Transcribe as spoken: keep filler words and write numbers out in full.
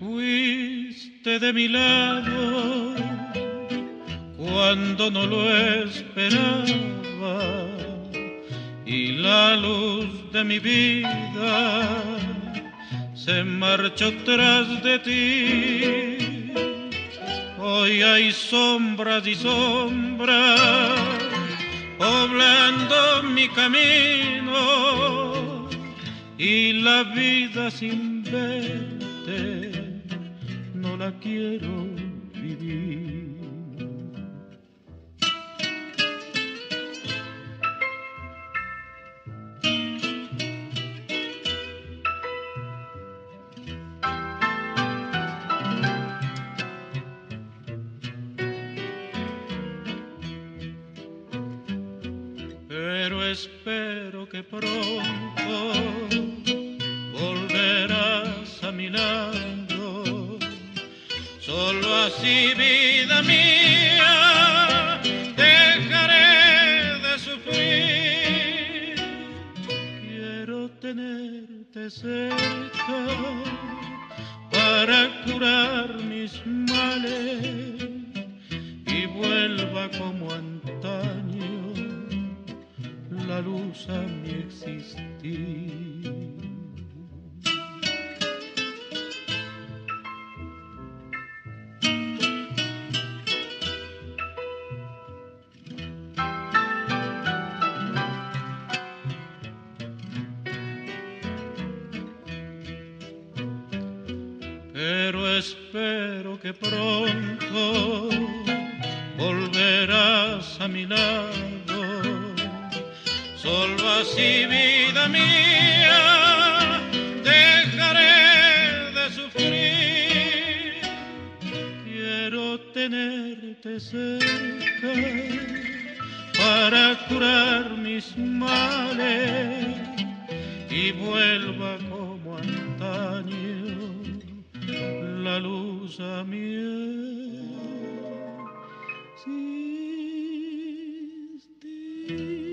fuiste de mi lado cuando no lo esperaba y la luz de mi vida se marchó tras de ti. Hoy hay sombras y sombras poblando mi camino y la vida sin verte no la quiero vivir. Pero espero que pronto volverás a mi lado. Solo así, vida mía, dejaré de sufrir. Quiero tenerte cerca para curar mis males y vuelva como antaño la luz a mi existir. Pero espero que pronto volverás a mi lado. Solo así, vida mía, dejaré de sufrir. Quiero tenerte cerca para curar mis males y vuelva como antaño la luz a mi existir.